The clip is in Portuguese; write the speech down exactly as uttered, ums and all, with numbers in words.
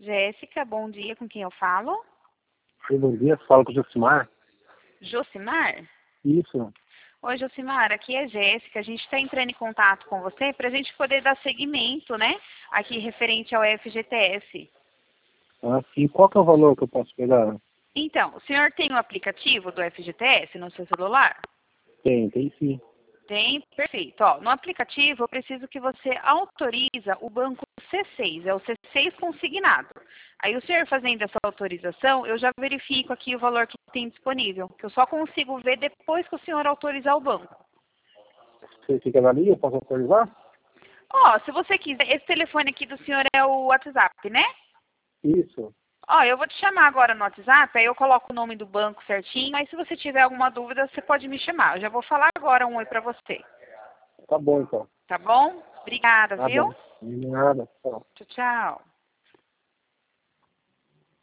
Jéssica, bom dia, com quem eu falo? Oi, bom dia, fala com o Josimar. Josimar? Isso. Oi, Josimar, aqui é Jéssica. A gente está entrando em contato com você para a gente poder dar seguimento, né? Aqui referente ao F G T S. Ah, sim. Qual que é o valor que eu posso pegar? Então, o senhor tem o aplicativo do F G T S no seu celular? Tem, tem sim. Tem, perfeito. Ó, no aplicativo eu preciso que você autoriza o banco C seis, é o C seis consignado. Aí o senhor fazendo essa autorização, eu já verifico aqui o valor que tem disponível, que eu só consigo ver depois que o senhor autorizar o banco. Você fica na linha, eu posso autorizar? Ó, se você quiser, esse telefone aqui do senhor é o WhatsApp, né? Isso. Ó, eu vou te chamar agora no WhatsApp, aí eu coloco o nome do banco certinho, mas se você tiver alguma dúvida, você pode me chamar. Eu já vou falar agora um oi pra você. Tá bom, então. Tá bom? Obrigada, Tá viu? bom. Nada. Tchau. Tchau, tchau.